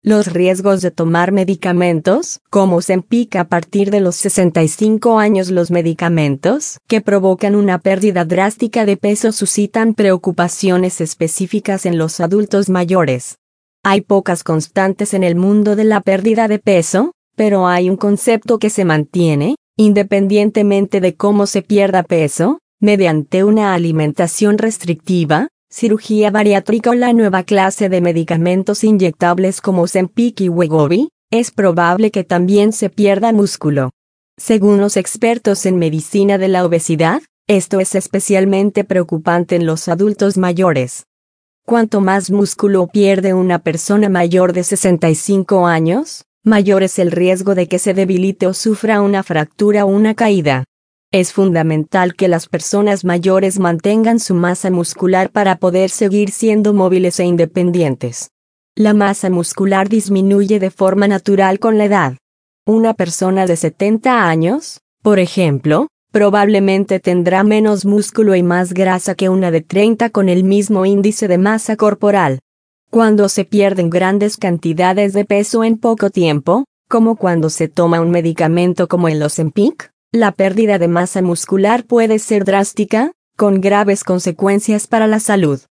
Los riesgos de tomar medicamentos, como Ozempic a partir de los 65 años. Los medicamentos que provocan una pérdida drástica de peso suscitan preocupaciones específicas en los adultos mayores. Hay pocas constantes en el mundo de la pérdida de peso, pero hay un concepto que se mantiene, independientemente de cómo se pierda peso, mediante una alimentación restrictiva, cirugía bariátrica o la nueva clase de medicamentos inyectables como Ozempic y Wegovy, es probable que también se pierda músculo. Según los expertos en medicina de la obesidad, esto es especialmente preocupante en los adultos mayores. Cuanto más músculo pierde una persona mayor de 65 años, mayor es el riesgo de que se debilite o sufra una fractura o una caída. Es fundamental que las personas mayores mantengan su masa muscular para poder seguir siendo móviles e independientes. La masa muscular disminuye de forma natural con la edad. Una persona de 70 años, por ejemplo, probablemente tendrá menos músculo y más grasa que una de 30 con el mismo índice de masa corporal. Cuando se pierden grandes cantidades de peso en poco tiempo, como cuando se toma un medicamento como el Ozempic, la pérdida de masa muscular puede ser drástica, con graves consecuencias para la salud.